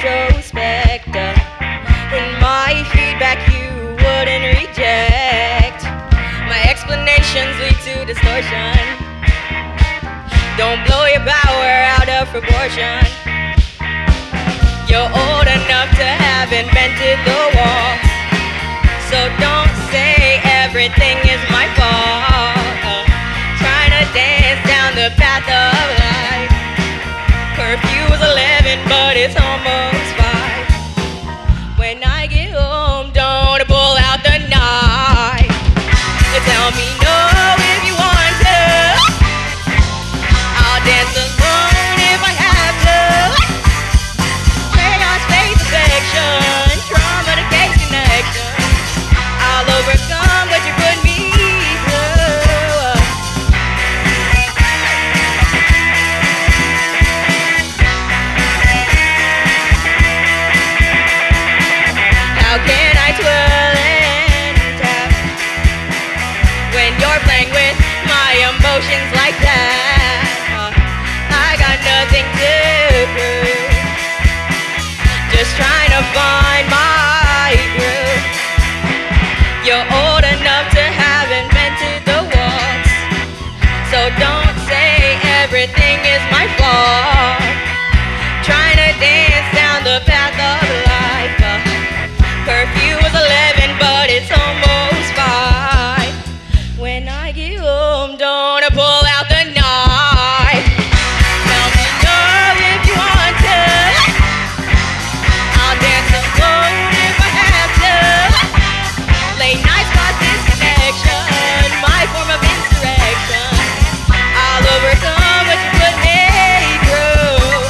retrospect. In my feedback you wouldn't reject. My explanations lead to distortion. Don't blow your power out of proportion. You're old enough to have invented the wall, so don't say everything is my fault. Trying to dance down the path of life. Curfew was 11, but it's almost 5. When I get home, don't pull out the knife. You tell me no if you want to. I'll dance alone if I have to. Chaos, faith, affection, trauma to case connection. I'll overcome what you put me through. How can I twirl and tap when you're playing with my emotions like that? I got nothing to prove, just trying to find my groove. You're old enough to have invented the waltz, so don't say everything is my fault. Trying to dance down the path of life. Curfew was 11, but it's almost 5. When I get home, don't pull out the knife. Tell me no if you want to. I'll dance alone if I have to. Late nights cause disconnection, my form of insurrection. I'll overcome what you put me through.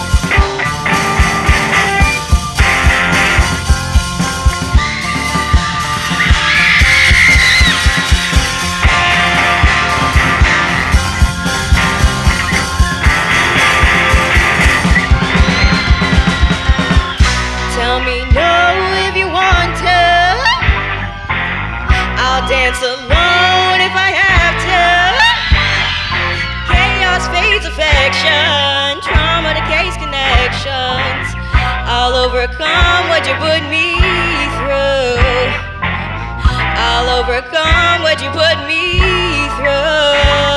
Tell me no if you want to. I'll dance alone if I have to. Chaos fades affection, trauma to case connections. I'll overcome what you put me through. I'll overcome what you put me through.